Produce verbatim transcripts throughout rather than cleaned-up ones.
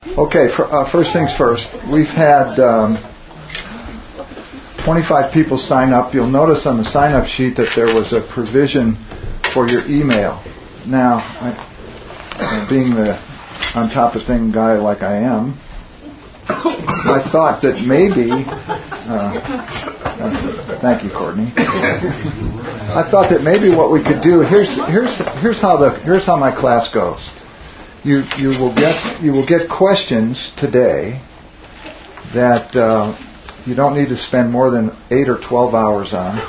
Okay, for, uh, first things first. We've had um, twenty-five people sign up. You'll notice on the sign-up sheet that there was a provision for your email. Now, I, being the on top of thing guy like I am, I thought that maybe. Uh, thank you, Courtney. I thought that maybe what we could do here's here's here's how the here's how my class goes. You you will get you will get questions today that uh, you don't need to spend more than eight or twelve hours on.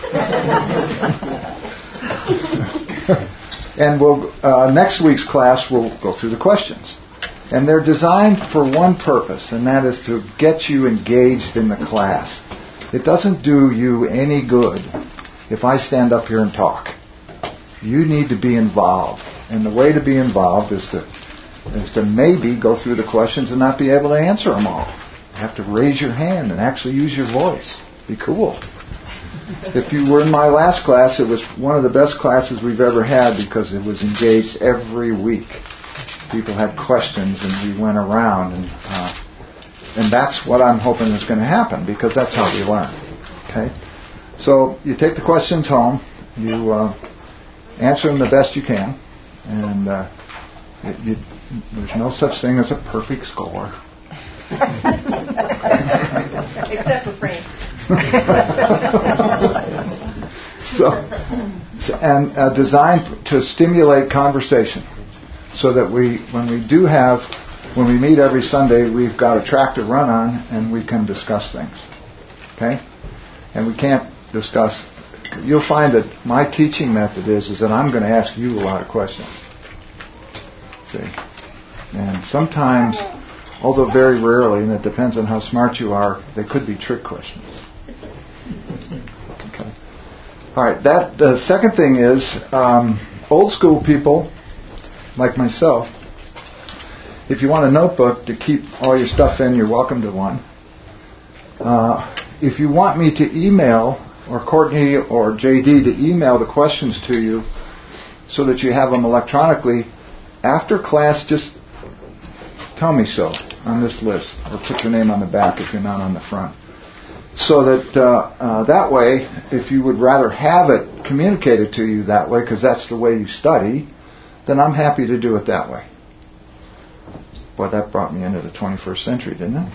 And we'll uh, next week's class we'll go through the questions. And they're designed for one purpose, and that is to get you engaged in the class. It doesn't do you any good if I stand up here and talk. You need to be involved. And the way to be involved is to is to maybe go through the questions and not be able to answer them all. You have to raise your hand and actually use your voice. Be cool. If you were in my last class, it was one of the best classes we've ever had because it was engaged every week. People had questions and we went around, and uh, and that's what I'm hoping is going to happen because that's how we learn. Okay, so you take the questions home, you uh, answer them the best you can, and uh, it, you, there's no such thing as a perfect score. Except for Frank. so, and uh, designed to stimulate conversation. So that we, when we do have, when we meet every Sunday, we've got a track to run on and we can discuss things. Okay? And we can't discuss, you'll find that my teaching method is, is that I'm going to ask you a lot of questions. See? And sometimes, although very rarely, and it depends on how smart you are, they could be trick questions. Okay. All right, that, the second thing is, um, old school people, like myself, if you want a notebook to keep all your stuff in, you're welcome to one. Uh, if you want me to email, or Courtney or J D to email the questions to you so that you have them electronically, after class, just tell me so on this list, or put your name on the back if you're not on the front. So that uh, uh, that way, if you would rather have it communicated to you that way, because that's the way you study, then I'm happy to do it that way. Boy, that brought me into the twenty-first century, didn't it?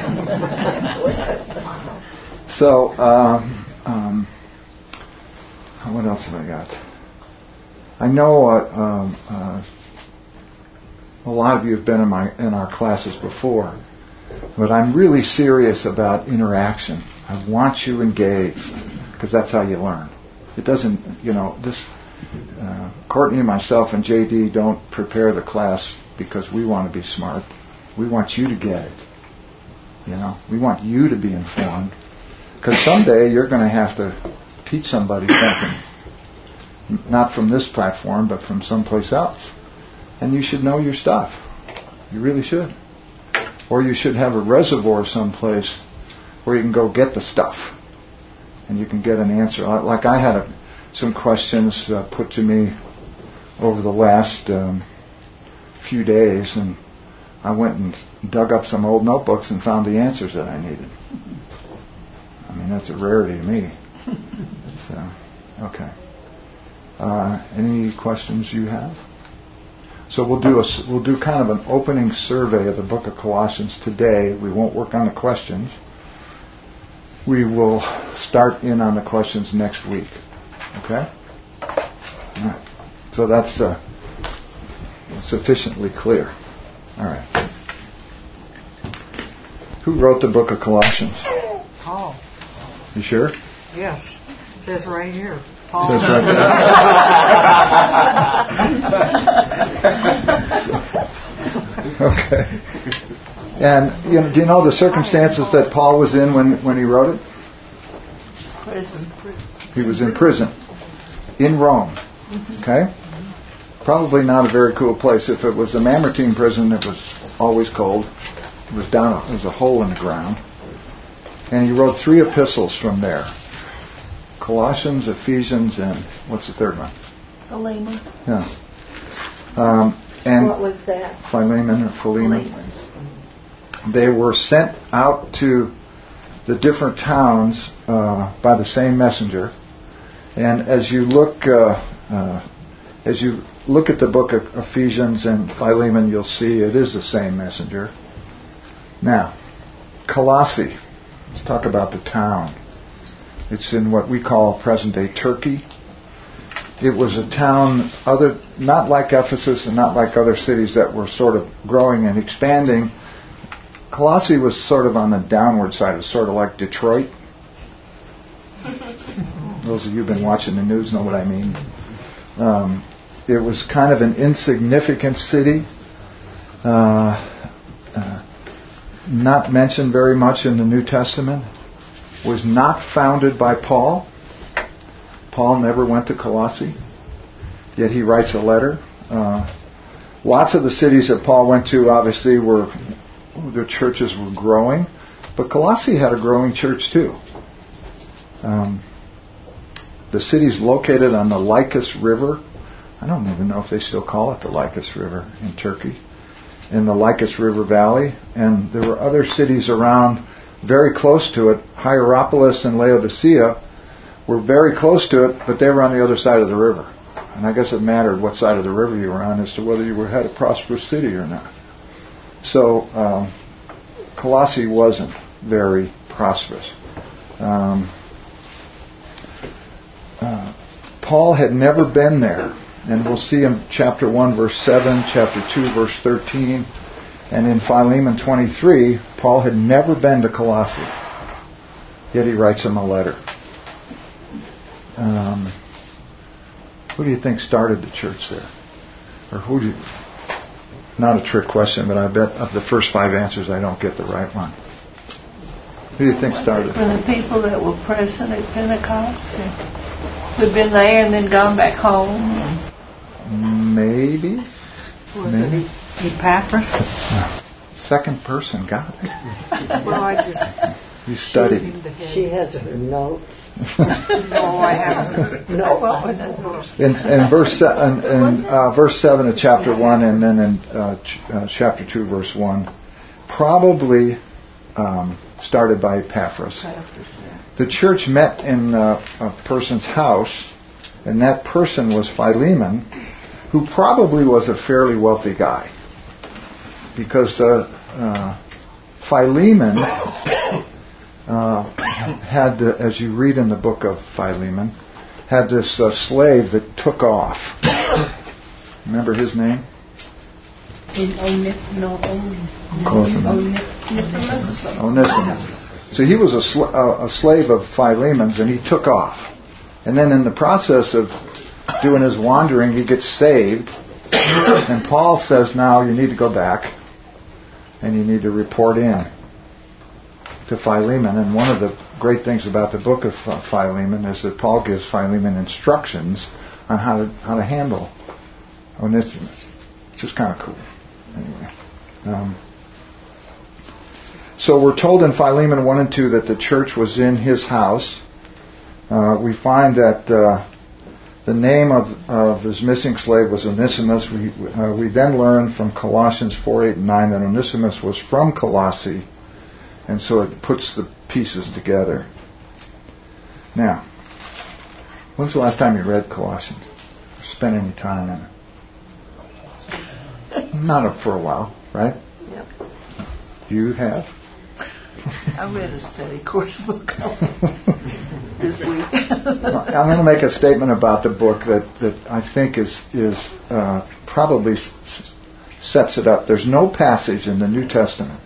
so, um, um, what else have I got? I know uh, um, uh, a lot of you have been in my in our classes before, but I'm really serious about interaction. I want you engaged, because that's how you learn. It doesn't, you know, this. Uh, Courtney and myself and J D don't prepare the class because we want to be smart. We want you to get it. You know, we want you to be informed. Because someday you're going to have to teach somebody something, not from this platform, but from someplace else. And you should know your stuff. You really should. Or you should have a reservoir someplace where you can go get the stuff, and you can get an answer. Like I had a some questions uh, put to me over the last um, few days, and I went and dug up some old notebooks and found the answers that I needed. I mean, that's a rarity to me. So, okay. Uh, any questions you have? So we'll do a we'll do kind of an opening survey of the book of Colossians today. We won't work on the questions. We will start in on the questions next week. Okay? All right. So that's uh, sufficiently clear. All right. Who wrote the book of Colossians? Paul. You sure? Yes. It says right here. Paul. It says right there. Okay. And you know, do you know the circumstances that Paul was in when, when he wrote it? Prison. He was in prison. In Rome. Okay? Probably not a very cool place. If it was a Mamertine prison, it was always cold. It was down, there was a hole in the ground. And he wrote three epistles from there. Colossians, Ephesians, and what's the third one? Philemon. Yeah. Um, and what was that? Philemon or Philemon. Philemon. they were sent out to the different towns uh, by the same messenger. And as you look, uh, uh, as you look at the book of Ephesians and Philemon, you'll see it is the same messenger. Now, Colossae. Let's talk about the town. It's in what we call present-day Turkey. It was a town, other not like Ephesus and not like other cities that were sort of growing and expanding. Colossae was sort of on the downward side. It was sort of like Detroit. Those of you who've been watching the news know what I mean. Um, it was kind of an insignificant city. Uh, uh, not mentioned very much in the New Testament. Was not founded by Paul. Paul never went to Colossae, yet he writes a letter. Uh, lots of the cities that Paul went to, obviously, were their churches were growing, but Colossae had a growing church too. Um, the city's located on the Lycus River. I don't even know if they still call it the Lycus River in Turkey, in the Lycus River Valley, and there were other cities around very close to it. Hierapolis and Laodicea were very close to it, but they were on the other side of the river. And I guess it mattered what side of the river you were on as to whether you were had a prosperous city or not. So um, Colossae wasn't very prosperous. Um, uh, Paul had never been there, and we'll see in chapter one, verse seven, chapter two, verse thirteen, and in Philemon twenty-three, Paul had never been to Colossae, yet he writes him a letter. Um, who do you think started the church there? Or who do you... Not a trick question, but I bet of the first five answers I don't get the right one. Who do you think started? For the people that were present at Pentecost, who'd been there and then gone back home. Maybe. Was Maybe. it Epaphras? Second person, got it. Well, I just... You studied. She has her notes. No, I haven't. No. In, in verse se- in, in uh, verse seven of chapter one, and then in uh, ch- uh, chapter two, verse one, probably um, started by Epaphras. The church met in uh, a person's house, and that person was Philemon, who probably was a fairly wealthy guy, because uh, uh, Philemon. Uh, had, uh, as you read in the book of Philemon, had this uh, slave that took off. Remember his name? Close enough. Onesimus. So he was a, sl- uh, a slave of Philemon's, and he took off. And then in the process of doing his wandering, he gets saved. And Paul says, now you need to go back, and you need to report in to Philemon. And one of the great things about the book of Philemon is that Paul gives Philemon instructions on how to how to handle Onesimus, which is kind of cool. Anyway, um, so we're told in Philemon one and two that the church was in his house. Uh, we find that uh, the name of of his missing slave was Onesimus. We uh, we then learn from Colossians four, eight, and nine that Onesimus was from Colossae. And so it puts the pieces together. Now, when's the last time you read Colossians? Or spent any time in it? Not up for a while, right? Yep. You have? I read a study course book this week. I'm going to make a statement about the book that, that I think is is uh, probably s- sets it up. There's no passage in the New Testament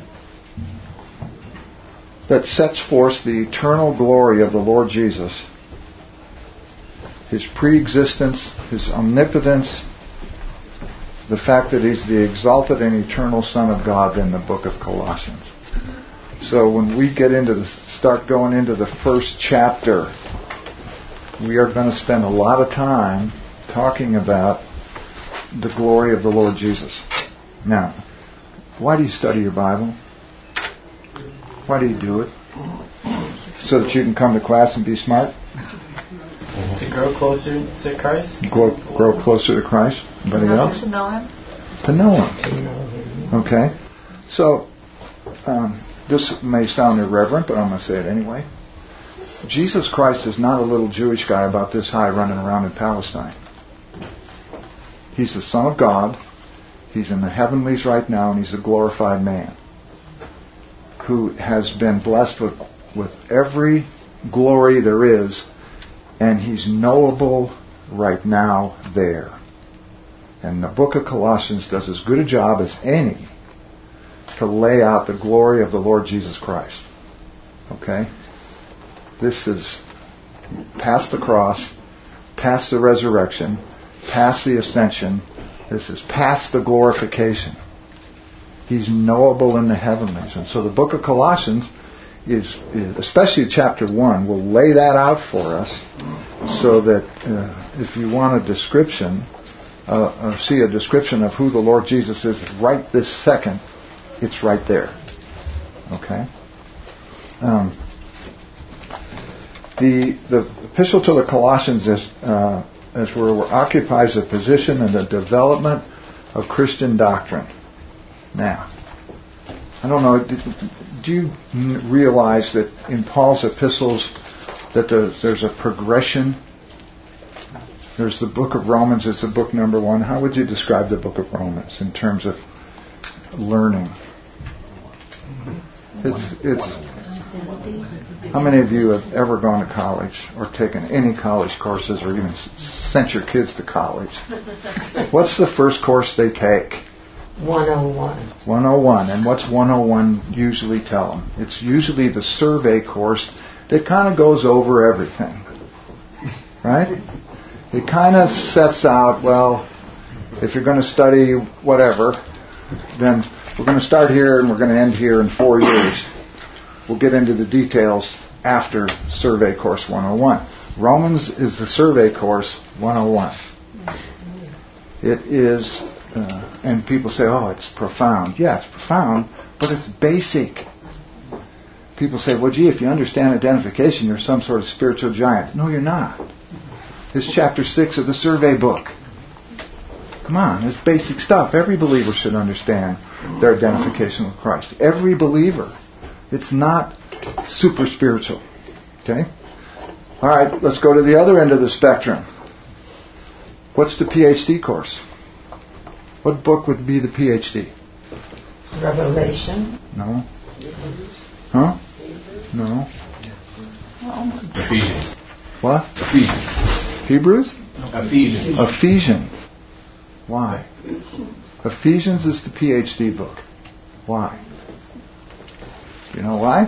that sets forth the eternal glory of the Lord Jesus, His pre-existence, His omnipotence, the fact that He's the exalted and eternal Son of God than the book of Colossians. So when we get into the, start going into the first chapter, we are going to spend a lot of time talking about the glory of the Lord Jesus. Now, why do you study your Bible? Why do you do it? So that you can come to class and be smart? To grow closer to Christ? Grow, grow closer to Christ? Anybody else? To know Him. To know Him. Okay. So, um, this may sound irreverent, but I'm going to say it anyway. Jesus Christ is not a little Jewish guy about this high running around in Palestine. He's the Son of God. He's in the heavenlies right now, and He's a glorified man who has been blessed with, with every glory there is, and He's knowable right now there. And the book of Colossians does as good a job as any to lay out the glory of the Lord Jesus Christ. Okay? This is past the cross, past the resurrection, past the ascension. This is past the glorification. He's knowable in the heavenlies. And so the book of Colossians is, is especially chapter one, will lay that out for us so that uh, if you want a description, uh, uh, see a description of who the Lord Jesus is right this second, it's right there. Okay? Um, the the epistle to the Colossians is, uh, as where it occupies a position in the development of Christian doctrine. Now, I don't know, do you realize that in Paul's epistles that there's a progression? There's the book of Romans, it's the book number one. How would you describe the book of Romans in terms of learning? It's, it's, how many of you have ever gone to college or taken any college courses or even sent your kids to college? What's the first course they take? one oh one. one oh one. And what's one oh one usually tell them? It's usually the survey course that kind of goes over everything. Right? It kind of sets out, well, if you're going to study whatever, then we're going to start here and we're going to end here in four years. We'll get into the details after survey course one oh one. Romans is the survey course one oh one. It is... Uh, and people say, oh, it's profound. Yeah, it's profound, but it's basic. People say, well, gee, if you understand identification, you're some sort of spiritual giant. No, you're not. It's chapter six of the survey book. Come on, it's basic stuff. Every believer should understand their identification with Christ. Every believer. It's not super spiritual. Okay? All right, let's go to the other end of the spectrum. What's the P H D course? What book would be the P H D? Revelation. No. Huh? No. Ephesians. What? Ephesians. Hebrews? Ephesians. Ephesians. Why? Ephesians is the P H D book. Why? You know why?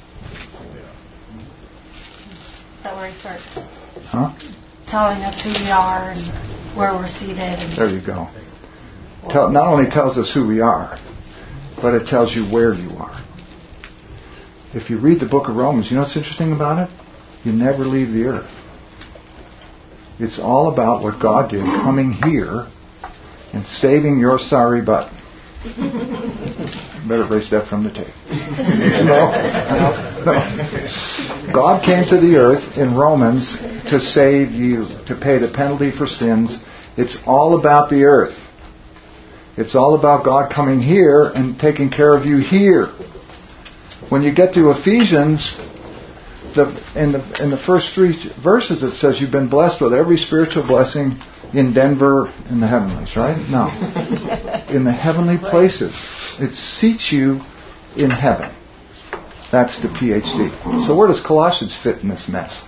Is that where he starts? Huh? Telling us who we are and where we're seated. And There you go. Tell, not only tells us who we are, but it tells you where you are. If you read the book of Romans, you know what's interesting about it? You never leave the earth. It's all about what God did coming here and saving your sorry butt. Better erase that from the tape. No, no, no. God came to the earth in Romans to save you, to pay the penalty for sins. It's all about the earth. It's all about God coming here and taking care of you here. When you get to Ephesians, the, in the in the first three verses it says you've been blessed with every spiritual blessing in Denver in the heavenlies, right? No. In the heavenly places. It seats you in heaven. That's the P H D. So where does Colossians fit in this mess?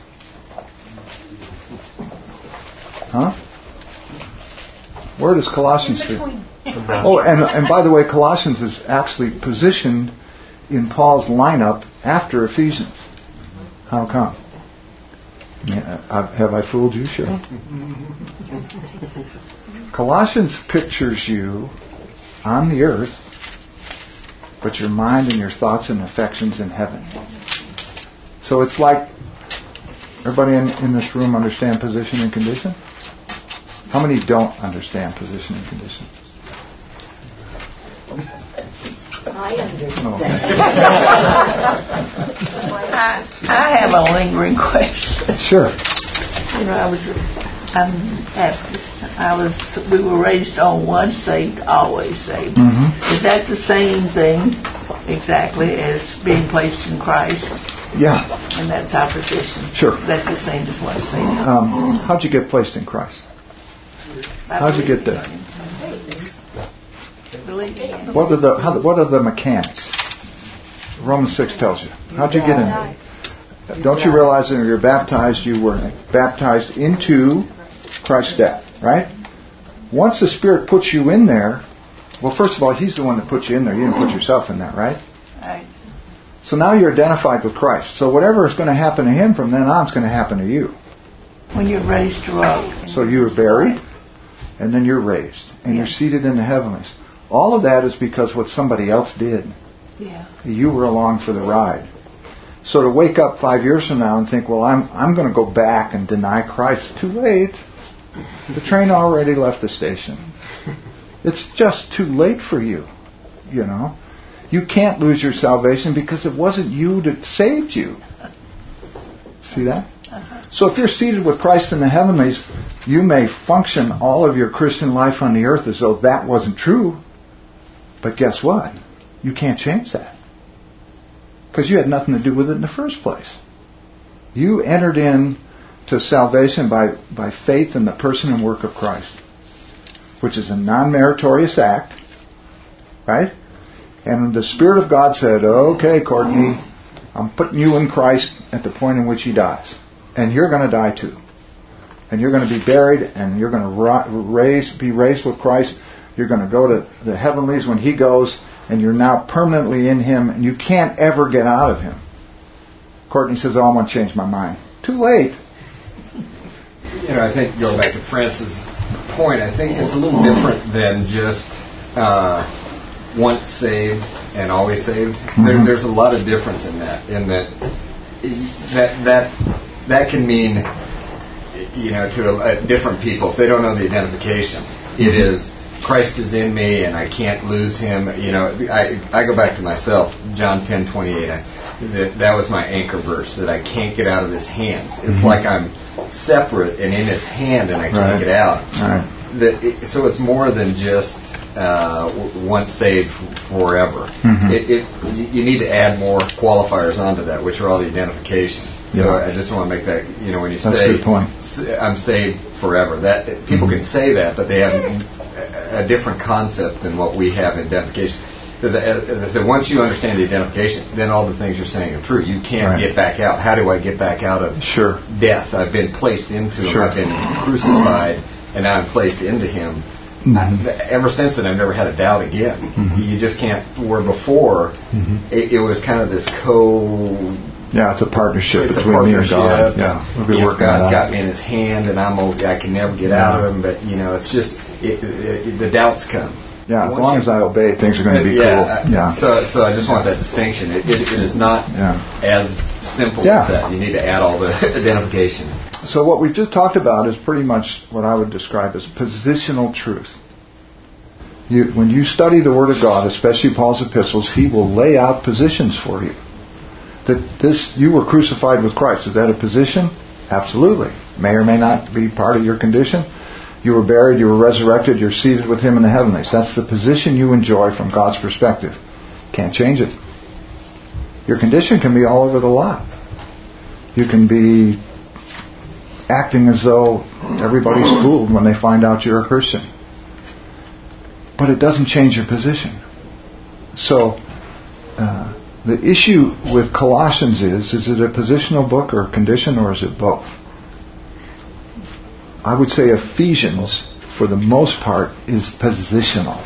Huh? Where does Colossians fit? Oh, and and by the way, Colossians is actually positioned in Paul's lineup after Ephesians. How come? Yeah, have I fooled you? Sure. Colossians pictures you on the earth, but your mind and your thoughts and affections in heaven. So it's like, everybody in, in this room understand position and condition? How many don't understand position and condition? I understand. Oh, okay. I, I have a lingering question. Sure. You know, I was, I'm Baptist. I was, we were raised on once saved, always saved. Mm-hmm. Is that the same thing? exactly as being placed in Christ, Yeah, and that's our position. sure. That's the same as what I say. Um, how'd you get placed in Christ? How'd you get there? Believe in Him. What are the how, what are the mechanics? Romans six tells you. How'd you get in there? Don't you realize that when you're baptized, you were baptized into Christ's death, right? Once the Spirit puts you in there, well, first of all, He's the one that put you in there. You didn't put yourself in there, right? Right. So now you're identified with Christ. So whatever is going to happen to Him from then on is going to happen to you. When you're raised to up. So you were buried, and then you're raised, and you're seated in the heavenlies. All of that is because what somebody else did. Yeah. You were along for the ride. So to wake up five years from now and think, well, I'm I'm going to go back and deny Christ, too late. The train already left the station. It's just too late for you, you know. You can't lose your salvation because it wasn't you that saved you. See that? So if you're seated with Christ in the heavenlies, you may function all of your Christian life on the earth as though that wasn't true. But guess what? You can't change that. Because you had nothing to do with it in the first place. You entered in to salvation by, by faith in the person and work of Christ, which is a non-meritorious act, right? And the Spirit of God said, okay, Courtney, I'm putting you in Christ at the point in which He dies. And you're going to die too. And you're going to be buried, and you're going to raise, be raised with Christ. You're going to go to the heavenlies when He goes, and you're now permanently in Him, and you can't ever get out of Him. Courtney says, oh, I'm going to change my mind. Too late. You know, I think, going back to Francis' point, I think it's a little different than just uh, once saved and always saved. Mm-hmm. There, there's a lot of difference in that, in that that that, that can mean, you know, to a, a different people, if they don't know the identification, it is Christ is in me and I can't lose Him. You know, I I go back to myself, John ten twenty-eight. I, that, that was my anchor verse, that I can't get out of His hands. It's mm-hmm. like I'm separate and in His hand and I can't right. get out. Right. That it, so it's more than just uh, once saved forever. Mm-hmm. It, it you need to add more qualifiers onto that, which are all the identification. So yeah. I just want to make that, you know, when you That's say a good point. I'm saved forever, that people mm-hmm. can say that, but they have a different concept than what we have in identification. Because as I said, once you understand the identification, then all the things you're saying are true. You can't right. get back out. How do I get back out of sure. death? I've been placed into Him. Sure. I've been crucified, and now I'm placed into Him. Mm-hmm. Ever since then, I've never had a doubt again. Mm-hmm. You just can't. Where before, mm-hmm. it, it was kind of this co. Yeah, it's a partnership it's between a me and God. Yeah, we'll be you working know, God's got me in His hand, and I'm okay. I can never get yeah. out of Him. But you know, it's just it, it, it, the doubts come. Yeah, as long as I obey, things are going to be yeah, cool. Yeah. So, so I just want that distinction. It, it, it is not yeah. as simple yeah. as that. You need to add all the identification. So what we've just talked about is pretty much what I would describe as positional truth. You, when you study the Word of God, especially Paul's epistles, he will lay out positions for you. That this, you were crucified with Christ. Is that a position? Absolutely. May or may not be part of your condition. You were buried, you were resurrected, you're seated with Him in the heavenlies. That's the position you enjoy from God's perspective. Can't change it. Your condition can be all over the lot. You can be acting as though everybody's fooled when they find out you're a Christian. But it doesn't change your position. So, uh, the issue with Colossians is, is it a positional book or a condition, or is it both? I would say Ephesians, for the most part, is positional.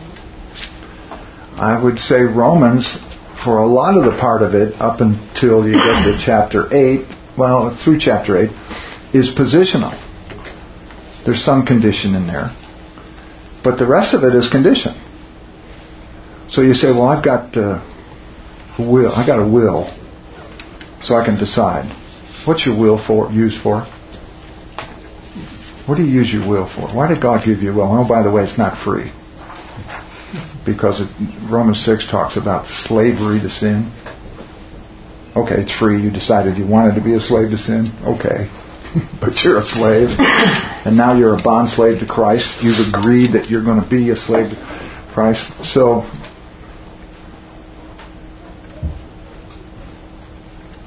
I would say Romans, for a lot of the part of it, up until you get to chapter eight, well, through chapter eight, is positional. There's some condition in there. But the rest of it is condition. So you say, well, I've got uh, a will. I got a will, so I can decide. What's your will for? Used for? What do you use your will for? Why did God give you a will? Oh, by the way, it's not free. Because it, Romans six talks about slavery to sin. Okay, it's free. You decided you wanted to be a slave to sin. Okay. But you're a slave. And now you're a bond slave to Christ. You've agreed that you're going to be a slave to Christ. So,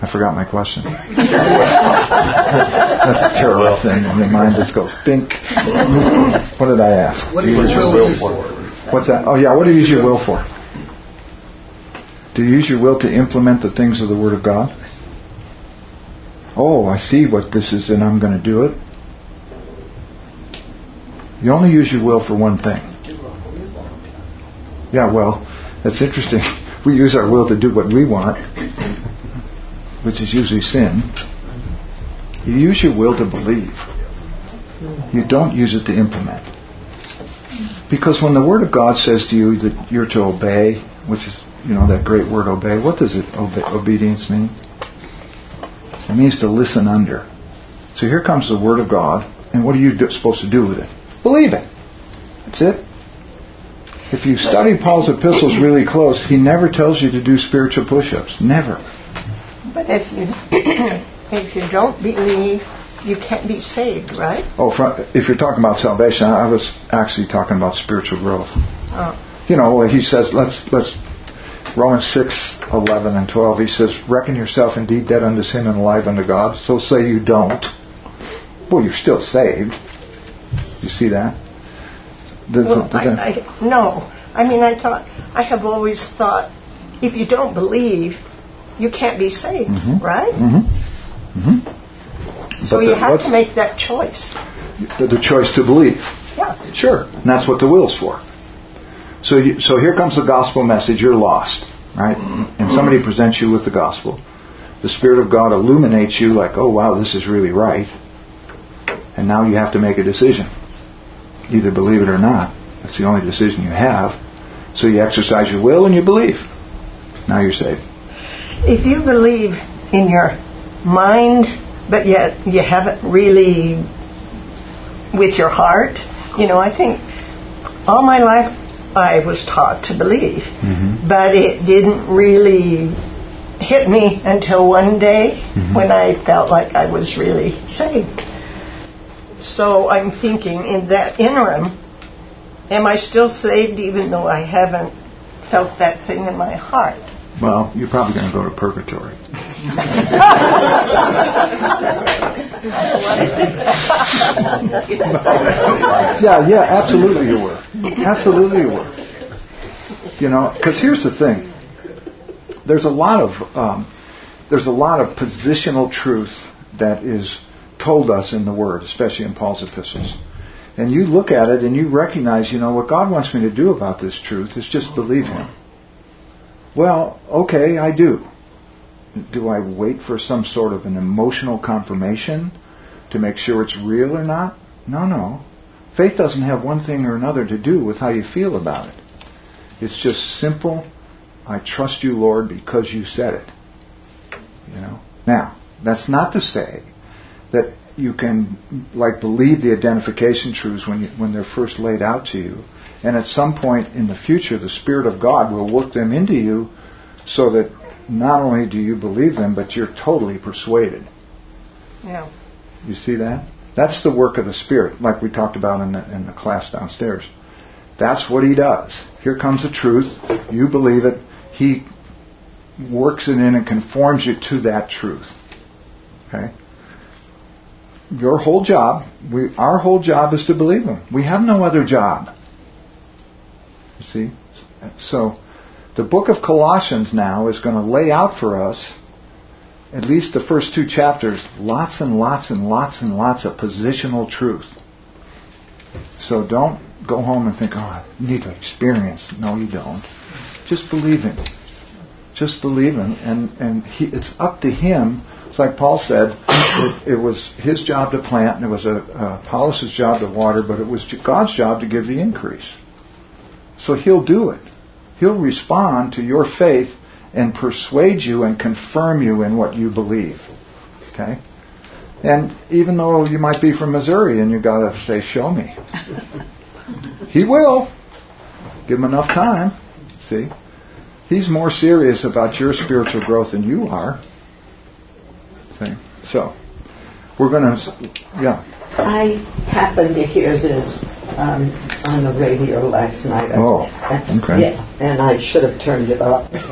forgot my question. That's a terrible thing. And your mind just goes, think. What did I ask? What do you use your will for? What's that? Oh, yeah, what do you use your will for? Do you use your will to implement the things of the Word of God? Oh, I see what this is and I'm going to do it. You only use your will for one thing. Yeah, well, that's interesting. We use our will to do what we want, which is usually sin. You use your will to believe. You don't use it to implement. Because when the Word of God says to you that you're to obey, which is, you know, that great word obey, what does it obe- obedience mean? It means to listen under. So here comes the Word of God, and what are you do- supposed to do with it? Believe it. That's it. If you study Paul's epistles really close, he never tells you to do spiritual push-ups. Never. But if you if you don't believe, you can't be saved, right? Oh, for, if you're talking about salvation, I was actually talking about spiritual growth. Oh. You know, he says, let's let's Romans six, eleven and twelve, he says, reckon yourself indeed dead unto sin and alive unto God. So say you don't. Well, you're still saved. You see that? The, Well, the, the, I, I, no. I mean, I thought, I have always thought, if you don't believe, you can't be saved, Mhm. right? Mhm. Mhm. So But you the- have what's- to make that choice. the, the choice to believe. Yeah. Sure. And that's what the will's for. So you, so here comes the gospel message. You're lost, right? And somebody presents you with the gospel. The Spirit of God illuminates you like, oh wow, this is really right. And now you have to make a decision. Either believe it or not. That's the only decision you have. So you exercise your will and you believe. Now you're saved. If you believe in your mind, but yet you haven't really with your heart, you know, I think all my life I was taught to believe, Mm-hmm. but it didn't really hit me until one day Mhm. when I felt like I was really saved. So I'm thinking, in that interim, am I still saved even though I haven't felt that thing in my heart? Well, you're probably going to go to purgatory. Yeah, yeah, absolutely you were. Absolutely you were. You know, because here's the thing. There's a lot of um, there's a lot of positional truth that is told us in the Word, especially in Paul's epistles. And you look at it and you recognize, you know, what God wants me to do about this truth is just believe Him. Well, okay, I do. Do I wait for some sort of an emotional confirmation to make sure it's real or not? No, no. Faith doesn't have one thing or another to do with how you feel about it. It's just simple, I trust you, Lord, because you said it. You know. Now, that's not to say that you can, like, believe the identification truths when you, when they're first laid out to you, and at some point in the future, the Spirit of God will work them into you, so that not only do you believe them, but you're totally persuaded. Yeah. You see that? That's the work of the Spirit, like we talked about in the, in the class downstairs. That's what He does. Here comes the truth. You believe it. He works it in and conforms you to that truth. Okay? Your whole job, we, our whole job is to believe Him. We have no other job. You see? So, the book of Colossians now is going to lay out for us, at least the first two chapters, lots and lots and lots and lots of positional truth. So don't go home and think, oh, I need to experience. No, you don't. Just believe Him. Just believe Him. And, and he, it's up to Him. It's like Paul said, it, it was His job to plant, and it was a, uh, Apollos' job to water, but it was God's job to give the increase. So He'll do it. He'll respond to your faith and persuade you and confirm you in what you believe. Okay? And even though you might be from Missouri and you got to say, show me. He will. Give Him enough time. See? He's more serious about your spiritual growth than you are. See? So, we're going to, yeah. I happened to hear this um, on the radio last night. Oh, okay. Yeah, and I should have turned it up. But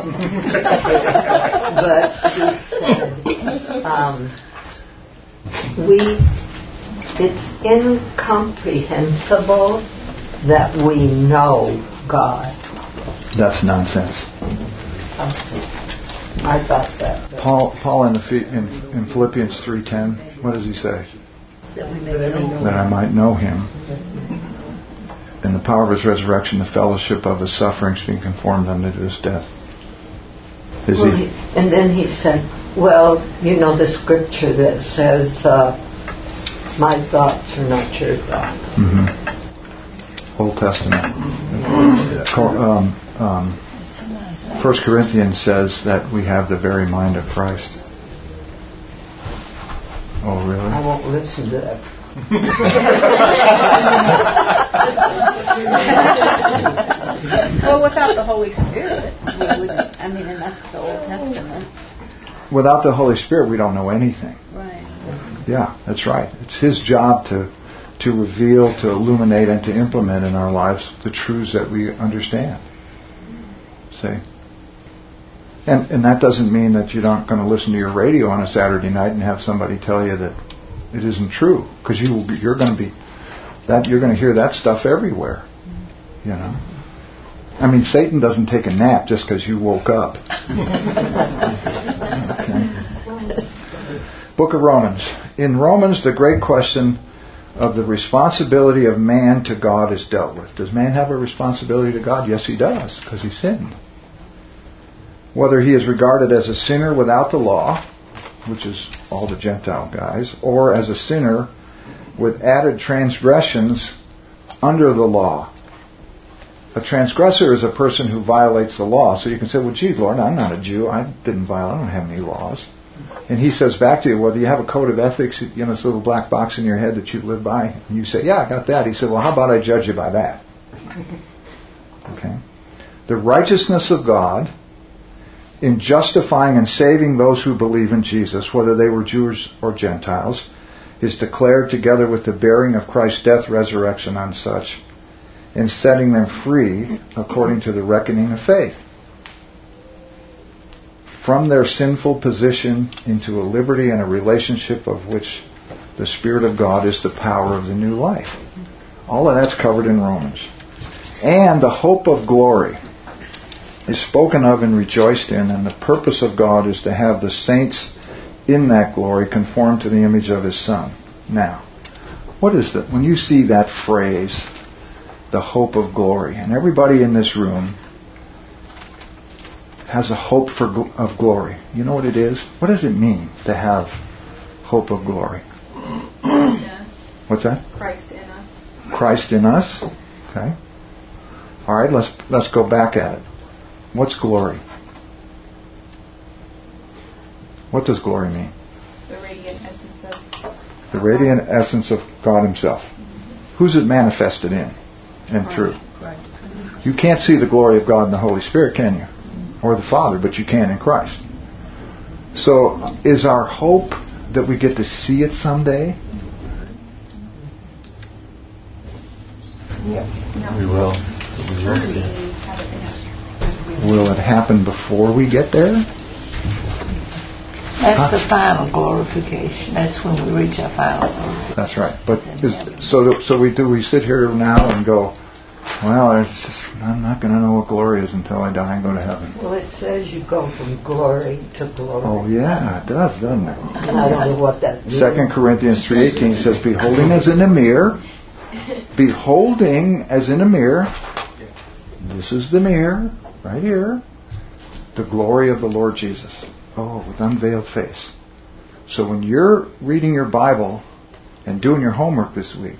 he said, um, we, it's incomprehensible that we know God. That's nonsense. I thought that. Paul, Paul in, the, in, in Philippians three ten, what does he say? That I might know him. In the power of his resurrection, the fellowship of his sufferings, being conformed unto his death. Is Well, he? he, and then he said, well, you know the scripture that says, uh, my thoughts are not your thoughts. Mm-hmm. Old Testament. Um, um, First Corinthians says that we have the very mind of Christ. Oh, really? I won't listen to that. Well, without the Holy Spirit, we wouldn't. I mean, and that's the Old Testament. Without the Holy Spirit, we don't know anything. Right. Yeah, that's right. It's His job to to reveal, to illuminate, and to implement in our lives the truths that we understand. See? And and that doesn't mean that you're not going to listen to your radio on a Saturday night and have somebody tell you that it isn't true, because you will be, you're going to be that you're going to hear that stuff everywhere. You know. I mean, Satan doesn't take a nap just because you woke up. Okay. Book of Romans. In Romans, the great question of the responsibility of man to God is dealt with. Does man have a responsibility to God? Yes, he does, because he sinned. Whether he is regarded as a sinner without the law, which is all the Gentile guys, or as a sinner with added transgressions under the law. A transgressor is a person who violates the law. So you can say, well, gee, Lord, I'm not a Jew. I didn't violate. I don't have any laws. And he says back to you, whether you have a code of ethics, you know, this little black box in your head that you live by, and you say, yeah, I got that. He said, well, how about I judge you by that? Okay. The righteousness of God in justifying and saving those who believe in Jesus, whether they were Jews or Gentiles, is declared together with the bearing of Christ's death, resurrection on such, and setting them free according to the reckoning of faith, from their sinful position into a liberty and a relationship of which the Spirit of God is the power of the new life. All of that's covered in Romans. And the hope of glory is spoken of and rejoiced in, and the purpose of God is to have the saints in that glory conform to the image of His Son. Now, what is that? When you see that phrase, the hope of glory, and everybody in this room has a hope for of glory. You know what it is? What does it mean to have hope of glory? Yes. What's that? Christ in us. Christ in us. Okay. All right. Let's let's go back at it. What's glory? What does glory mean? The radiant essence of. The radiant essence of God Himself. Who's it manifested in and through? Christ. You can't see the glory of God in the Holy Spirit, can you? Or the Father, but you can in Christ. So, is our hope that we get to see it someday? Yes. No. We will. We will We see. have it in us. Will it happen before we get there? That's the final glorification. That's when we reach our final glorification. That's right. But is, so so we do we sit here now and go, well, it's just, I'm not going to know what glory is until I die and go to heaven. Well, it says you go from glory to glory. Oh yeah, it does, doesn't it? And I don't know what that means. Second Corinthians three eighteen says, beholding as in a mirror, beholding as in a mirror, this is the mirror, right here, the glory of the Lord Jesus. Oh, with unveiled face. So when you're reading your Bible and doing your homework this week,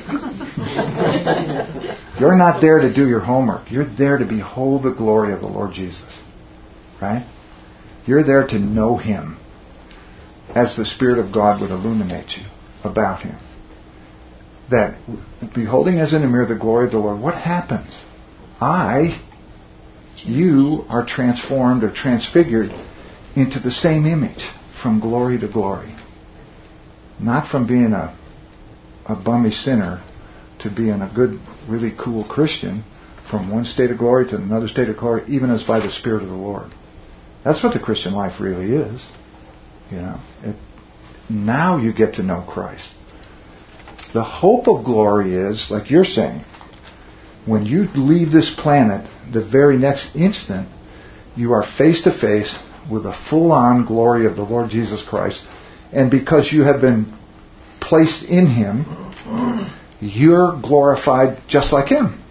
you're not there to do your homework. You're there to behold the glory of the Lord Jesus. Right? You're there to know Him as the Spirit of God would illuminate you about Him. That, beholding as in a mirror the glory of the Lord, what happens? I, you are transformed or transfigured into the same image from glory to glory. Not from being a, a bummy sinner to being a good, really cool Christian from one state of glory to another state of glory, even as by the Spirit of the Lord. That's what the Christian life really is. You know, it, now you get to know Christ. The hope of glory is, like you're saying, when you leave this planet, the very next instant, you are face to face with the full-on glory of the Lord Jesus Christ. And because you have been placed in Him, you're glorified just like Him.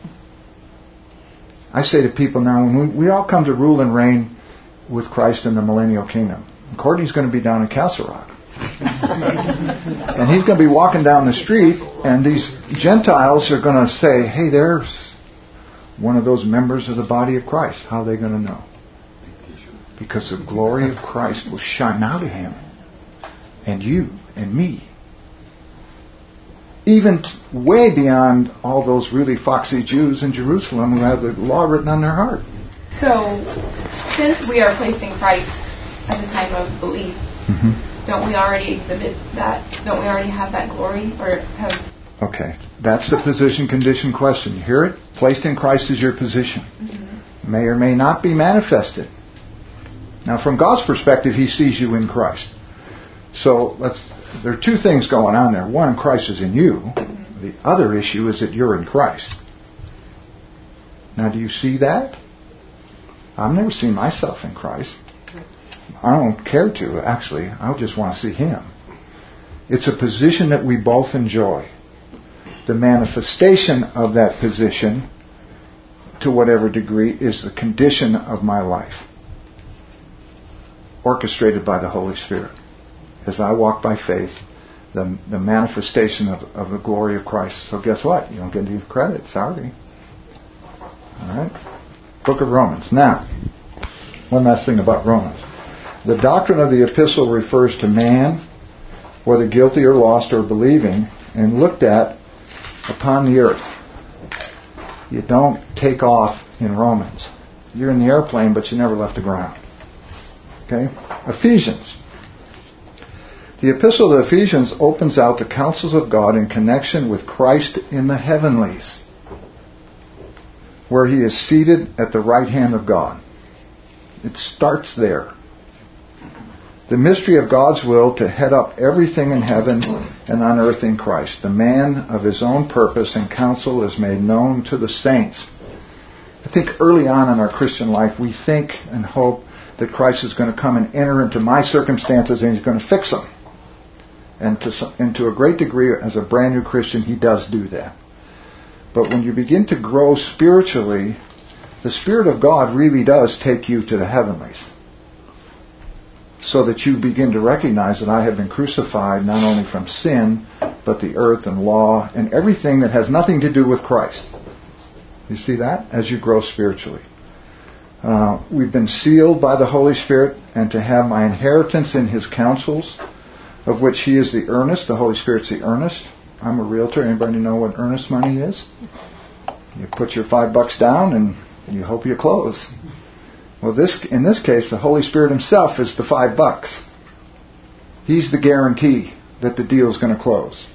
I say to people now, when we, we all come to rule and reign with Christ in the millennial kingdom. Courtney's going to be down in Castle Rock. And he's going to be walking down the street, and these Gentiles are going to say, hey, there's one of those members of the body of Christ. How are they going to know? Because the glory of Christ will shine out of him, and you, and me. Even t- way beyond all those really foxy Jews in Jerusalem who have the law written on their heart. So, since we are placing Christ at the time of belief, mm-hmm. don't we already exhibit that? Don't we already have that glory? Or have? Okay, that's the position condition question. You hear it? Placed in Christ is your position. Mm-hmm. May or may not be manifested. Now, from God's perspective, He sees you in Christ. So let's. There are two things going on there. One, Christ is in you. Mm-hmm. The other issue is that you're in Christ. Now, do you see that? I've never seen myself in Christ. I don't care to, actually. I just want to see Him. It's a position that we both enjoy. The manifestation of that position, to whatever degree, is the condition of my life, orchestrated by the Holy Spirit. As I walk by faith, the, the manifestation of, of the glory of Christ. So guess what? You don't get any credit. Sorry. All right. Book of Romans. Now, one last thing about Romans. The doctrine of the epistle refers to man, whether guilty or lost or believing, and looked at upon the earth. You don't take off in Romans. You're in the airplane, but you never left the ground. Okay? Ephesians. The epistle of the Ephesians opens out the counsels of God in connection with Christ in the heavenlies, where He is seated at the right hand of God. It starts there. The mystery of God's will to head up everything in heaven and on earth in Christ. The man of His own purpose and counsel is made known to the saints. I think early on in our Christian life, we think and hope that Christ is going to come and enter into my circumstances and He's going to fix them. And to, and to a great degree, as a brand new Christian, He does do that. But when you begin to grow spiritually, the Spirit of God really does take you to the heavenlies. So that you begin to recognize that I have been crucified not only from sin, but the earth and law and everything that has nothing to do with Christ. You see that? As you grow spiritually. Uh, we've been sealed by the Holy Spirit, and to have my inheritance in His counsels, of which He is the earnest. The Holy Spirit's the earnest. I'm a realtor. Anybody know what earnest money is? You put your five bucks down and you hope you close. Well, this in this case, the Holy Spirit Himself is the five bucks. He's the guarantee that the deal is going to close.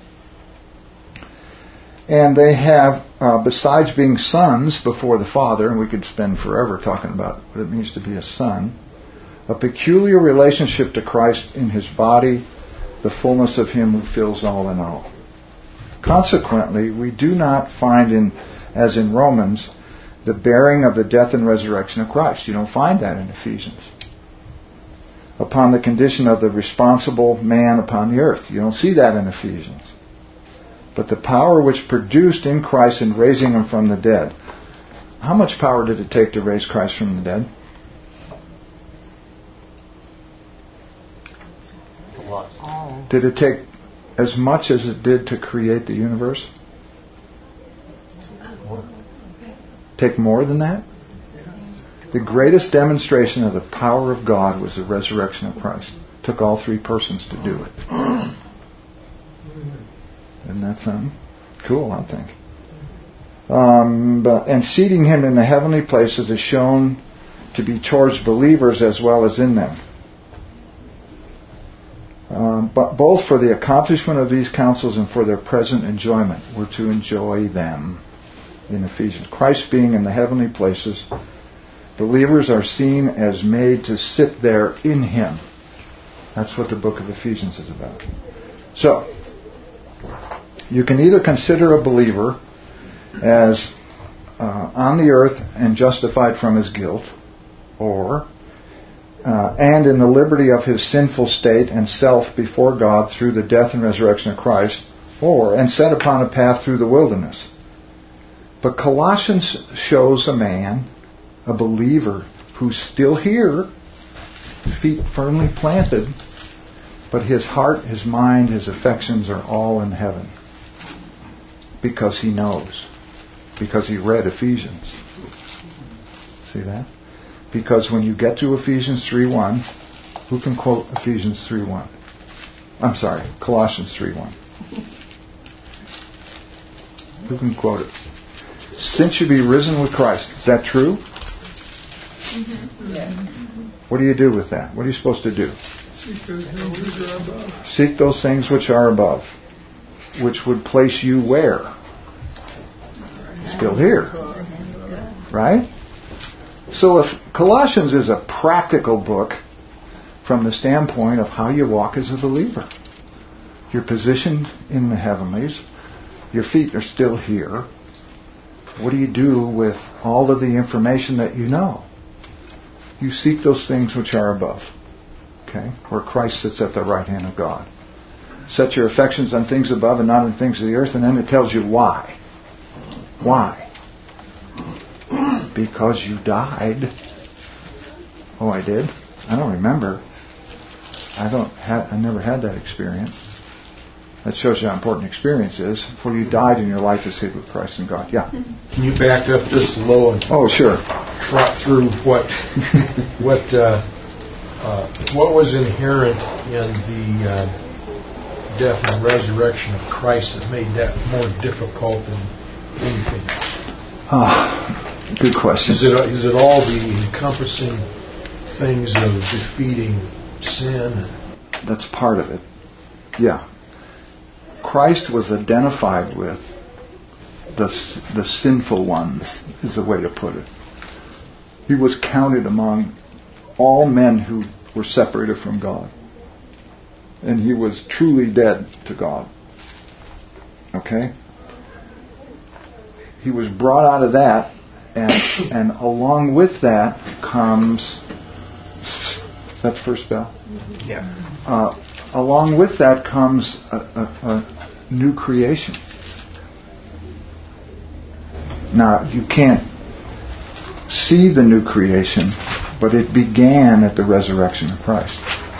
And they have, uh, besides being sons before the Father, and we could spend forever talking about what it means to be a son, a peculiar relationship to Christ in His body, the fullness of Him who fills all in all. Consequently, we do not find, in, as in Romans, the bearing of the death and resurrection of Christ. You don't find that in Ephesians. Upon the condition of the responsible man upon the earth. You don't see that in Ephesians. But the power which produced in Christ in raising Him from the dead. How much power did it take to raise Christ from the dead? A lot. Did it take as much as it did to create the universe? Take more than that? The greatest demonstration of the power of God was the resurrection of Christ. It took all three persons to do it. Isn't that something? Cool, I think. Um, but, and seating Him in the heavenly places is shown to be towards believers as well as in them. Um, but both for the accomplishment of these counsels and for their present enjoyment. We're to enjoy them in Ephesians. Christ being in the heavenly places, believers are seen as made to sit there in Him. That's what the book of Ephesians is about. So, you can either consider a believer as uh, on the earth and justified from his guilt, or uh, and in the liberty of his sinful state and self before God through the death and resurrection of Christ, or and set upon a path through the wilderness. But Colossians shows a man, a believer, who's still here, feet firmly planted, but his heart, his mind, his affections are all in heaven. Because he knows. Because he read Ephesians. See that? Because when you get to Ephesians three one, who can quote Ephesians three one? I'm sorry, Colossians three one. Who can quote it? Since you be risen with Christ. Is that true? Mm-hmm. Yeah. What do you do with that? What are you supposed to do? Seek those things which are above. Seek those things which are above. Which would place you where? Still here. Right? So if Colossians is a practical book from the standpoint of how you walk as a believer. You're positioned in the heavenlies. Your feet are still here. What do you do with all of the information that you know? You seek those things which are above. Okay? Where Christ sits at the right hand of God. Set your affections on things above and not on things of the earth. And then it tells you why. Why? Because you died. Oh, I did? I don't remember. I don't have. I never had that experience. That shows you how important experience is. For you died and your life is hid with Christ in God. Yeah. Can you back up just a little and oh, sure. trot through what what uh, uh, what was inherent in the uh, death and resurrection of Christ that made that more difficult than anything else? Ah, good question. Is it is it all the encompassing things of defeating sin? That's part of it. Yeah. Christ was identified with the the sinful ones, is the way to put it. He was counted among all men who were separated from God. And he was truly dead to God. Okay? He was brought out of that, and and along with that comes... Is that the first bell? Yeah. Uh, along with that comes a, a, a new creation. Now, you can't see the new creation, but it began at the resurrection of Christ.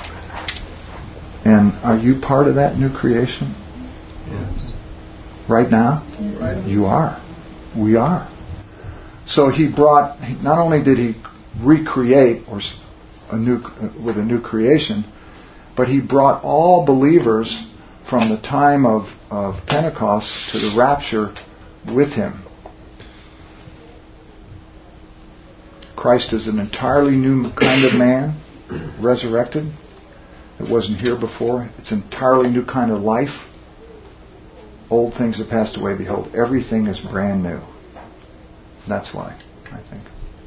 And are you part of that new creation? Yes. Right now? Right. You are. We are. So he brought, not only did he recreate or a new with a new creation, but he brought all believers from the time of, of Pentecost to the rapture with him. Christ is an entirely new kind of man, resurrected. It wasn't here before. It's an entirely new kind of life. Old things have passed away. Behold, everything is brand new. That's why, I think.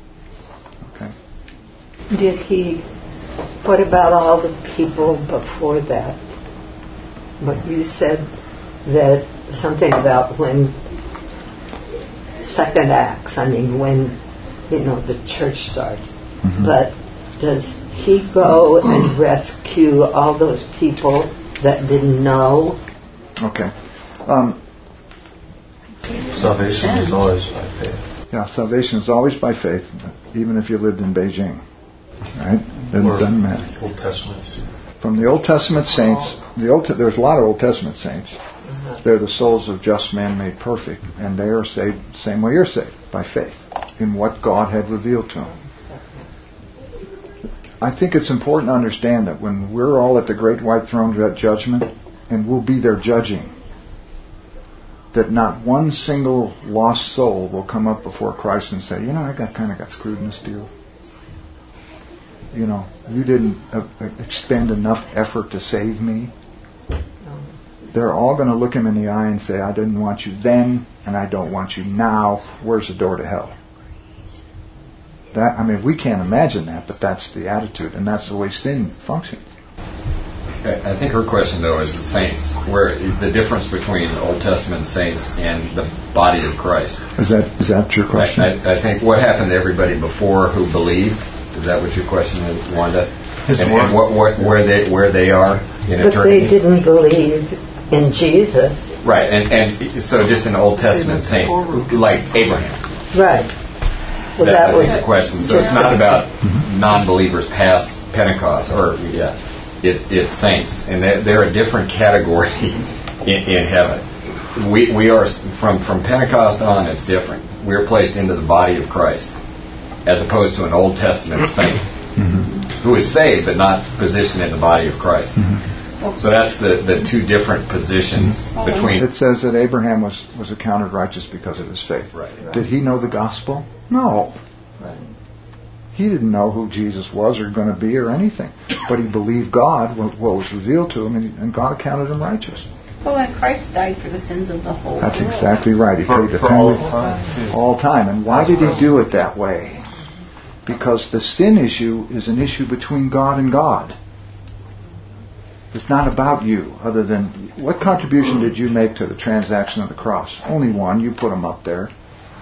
Okay. Did he, what about all the people before that? But you said that something about when second acts, I mean when, you know, the church starts. Mm-hmm. But does he go and rescue all those people that didn't know? Okay. Um, salvation is always by faith. Yeah, salvation is always by faith, even if you lived in Beijing. Right? It Or doesn't matter. Old Testament. From the Old Testament saints, the Old there's a lot of Old Testament saints. Uh-huh. They're the souls of just men made perfect, and they are saved the same way you're saved, by faith, in what God had revealed to them. I think it's important to understand that when we're all at the great white throne at judgment, and we'll be there judging, that not one single lost soul will come up before Christ and say, you know, I got kind of got screwed in this deal. You know, you didn't uh, expend enough effort to save me. they're all going to look him in the eye and say, I didn't want you then, and I don't want you now. Where's the door to hell? That, I mean, we can't imagine that, but that's the attitude, and that's the way sin functions. I think her question, though, is the saints, where the difference between Old Testament saints and the body of Christ. Is that is that your question? I, I, I think what happened to everybody before who believed. Is that what your question is, Wanda? And, and what, what, where they where they are in but eternity? But they didn't believe in Jesus. Right, and and so just an Old Testament saint like Abraham. Right. Well, that, that that was the question. So it's not about mm-hmm. non-believers past Pentecost, or yeah, it's it's saints, and they're, they're a different category in, in heaven. We we are from from Pentecost on. It's different. We're placed into the body of Christ, as opposed to an Old Testament saint mm-hmm. who is saved but not positioned in the body of Christ. Mm-hmm. So that's the, the two different positions mm-hmm. between. It says that Abraham was, was accounted righteous because of his faith. Right, right. Did he know the gospel? No. Right. He didn't know who Jesus was or going to be or anything. But he believed God, what, what was revealed to him, and, and God accounted him righteous. Well, and Christ died for the sins of the whole That's world. That's exactly right. He for, paid the for penalty all time. Too. All time. And why did he do it that way? Because the sin issue is an issue between God and God. It's not about you, other than what contribution did you make to the transaction of the cross? Only one. You put them up there.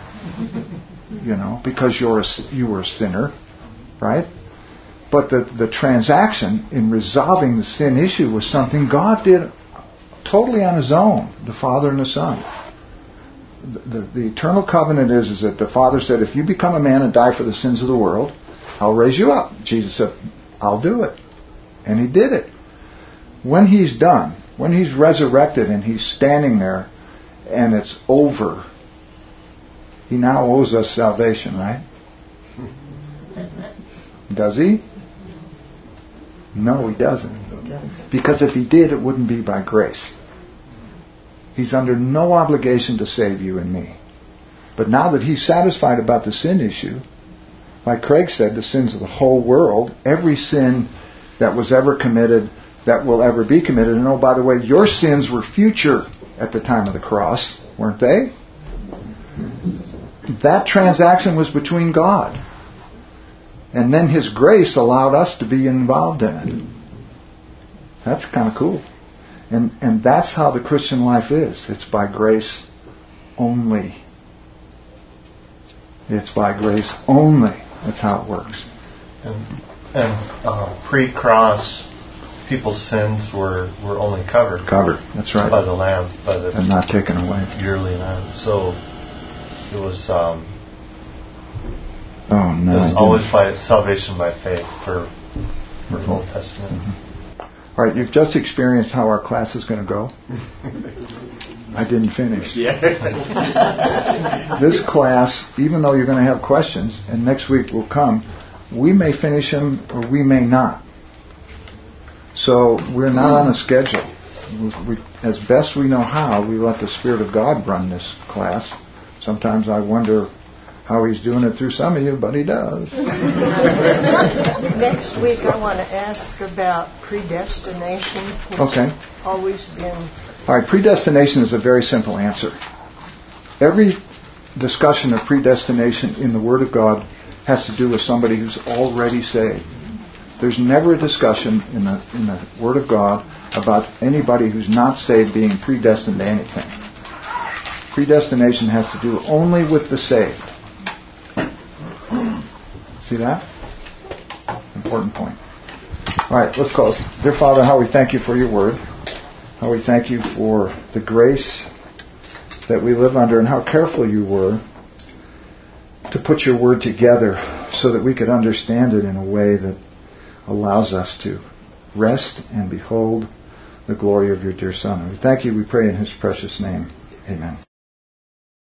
You know, because you're a, you were a sinner, right? But the, the transaction in resolving the sin issue was something God did totally on His own, the Father and the Son. The, the, the eternal covenant is, is that the Father said, if you become a man and die for the sins of the world, I'll raise you up. Jesus said, I'll do it. And He did it. When He's done, when He's resurrected and He's standing there and it's over, He now owes us salvation, right? Does He? No, He doesn't. Because if He did, it wouldn't be by grace. He's under no obligation to save you and me. But now that He's satisfied about the sin issue, like Craig said, the sins of the whole world, every sin that was ever committed, that will ever be committed. And oh, by the way, your sins were future at the time of the cross, weren't they? That transaction was between God. And then His grace allowed us to be involved in it. That's kind of cool. And and that's how the Christian life is. It's by grace only. It's by grace only. That's how it works. And, and uh, pre-cross, people's sins were, were only covered. Covered, that's right. By the Lamb. By the and not taken away. Yearly Lamb. So it was... Um, oh, no. It was always by salvation by faith for, for mm-hmm. Old Testament. Mm-hmm. All right, you've just experienced how our class is going to go. I didn't finish. Yeah. This class, even though you're going to have questions, and next week will come, we may finish them or we may not. So we're not on a schedule. We, we, as best we know how, we let the Spirit of God run this class. Sometimes I wonder how He's doing it through some of you, but He does. Next week I want to ask about predestination, which okay. has always been... All right, predestination is a very simple answer. Every discussion of predestination in the Word of God has to do with somebody who's already saved. There's never a discussion in the in the Word of God about anybody who's not saved being predestined to anything. Predestination has to do only with the saved. See that? Important point. All right, let's close. Dear Father, how we thank You for Your Word. How we thank You for the grace that we live under and how careful You were to put Your Word together so that we could understand it in a way that allows us to rest and behold the glory of Your dear Son. And we thank You, we pray in His precious name. Amen.